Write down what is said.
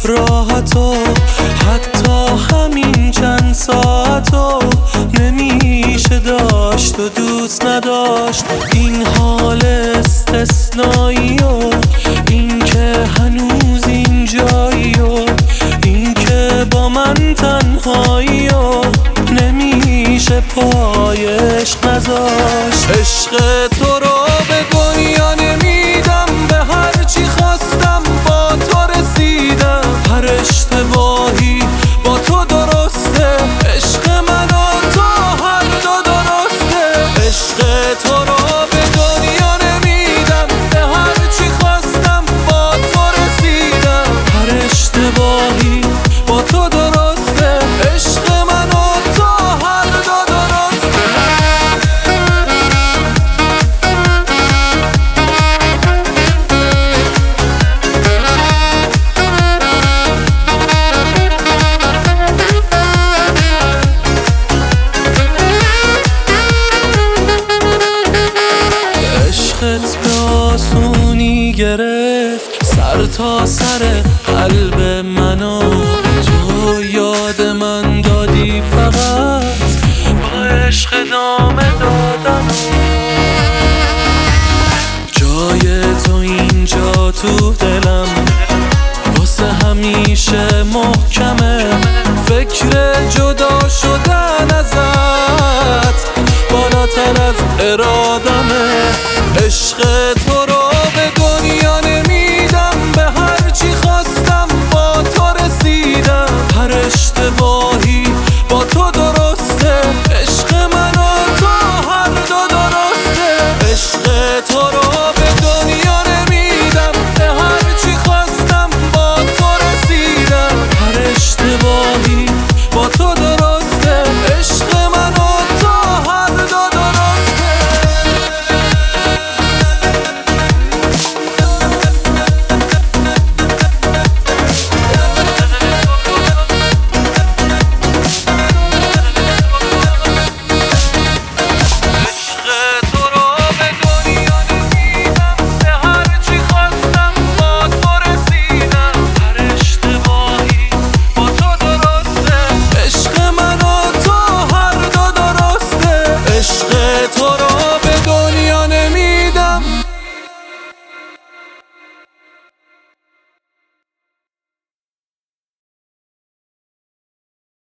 راحتو، حتی همین چند ساعتو نمیشه داشت و دوست نداشت. این حال استثنایی و این که هنوز اینجایی و این که با من تنهایی و نمیشه پای عشق نذاشت. عشق تو رو به دنیا نمیدم، به هر چی خواستم با تو رسیدم. هر اشتباهی با تو درسته، عشق من و تو هر دو درسته. عشق تو رو به دنیا نمیدم، به هر چی خواستم با تو رسیدم. هر اشتباهی با تو درسته، عشق من و تو هر دو درسته. عشقت به آسونی گرفت سر تا سر قلب منو، تو یاد من دادی فقط با عشق ادامه دادن. جای تو اینجا تو دلم واسه همیشه محکمه. فکر جدا شدن ازت بالاتر از ارادمه. عشق تو رو به دنیا نمیدم، به هر چی خواستم با تو رسیدم. هر اشتباهی